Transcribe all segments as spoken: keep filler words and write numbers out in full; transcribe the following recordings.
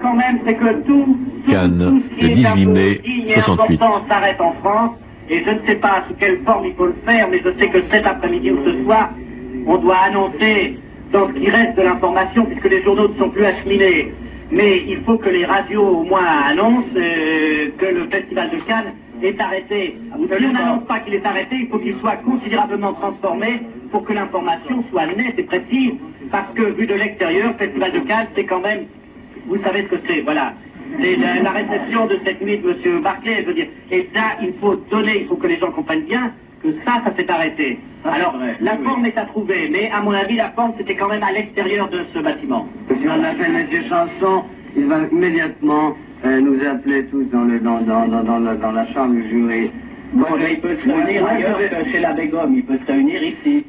quand même, c'est que tout, tout, Cannes, tout ce qui le est dix-huit mai digne et soixante-huit. important s'arrête en France. Et je ne sais pas sous quelle forme il faut le faire, mais je sais que cet après-midi ou ce soir, on doit annoncer dans ce qui reste de l'information, puisque les journaux ne sont plus acheminés. Mais il faut que les radios au moins annoncent euh, que le Festival de Cannes est arrêté. Si on n'annonce pas qu'il est arrêté, il faut qu'il soit considérablement transformé pour que l'information soit nette et précise. Parce que, vu de l'extérieur, le Festival de Cannes, c'est quand même... Vous savez ce que c'est, voilà. C'est la, la réception de cette nuit de M. Barclay, je veux dire. Et ça, il faut donner, il faut que les gens comprennent bien que ça, ça s'est arrêté. Alors, la forme est à trouver, mais à mon avis, la forme, c'était quand même à l'extérieur de ce bâtiment. Si on appelle M. Chanson, il va immédiatement euh, nous appeler tous dans, le, dans, dans, dans, dans, la, dans la chambre du jury. Bon, là, il peut se réunir ailleurs que chez la Begum, il peut se réunir ici.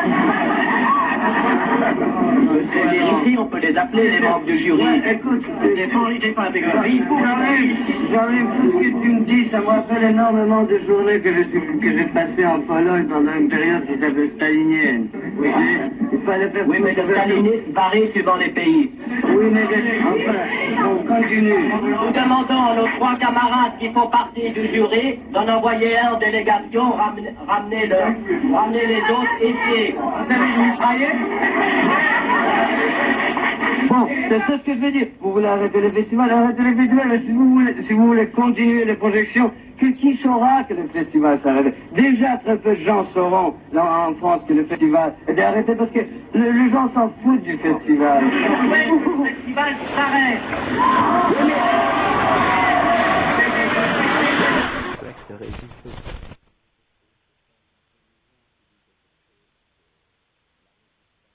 On peut se réunir ici, on peut les appeler, les membres du jury. Ouais, écoute, j'ai pas envie de pas la Begum. j'arrive, j'arrive, tout ce que tu me dis, ça me rappelle énormément de journées que j'ai que j'ai passées en Pologne pendant une période qui s'appelle stalinienne. Oui, il fallait faire oui mais le stalinisme varie suivant les pays. Oui, mais enfin, on continue. Nous demandons à nos trois camarades qui font partie du jury d'en envoyer un en délégation, ramener, ramener, le, ramener les autres ici. Vous avez une mitraillette? Bon, c'est ça ce que je veux dire. Vous voulez arrêter le festival, arrêtez le festival, mais si vous voulez, si vous voulez continuer les projections, que qui saura que le festival s'arrête? Déjà, très peu de gens sauront dans, en France que le festival est arrêté parce que le, les gens s'en foutent du festival. Oui, le festival s'arrête. Résiste.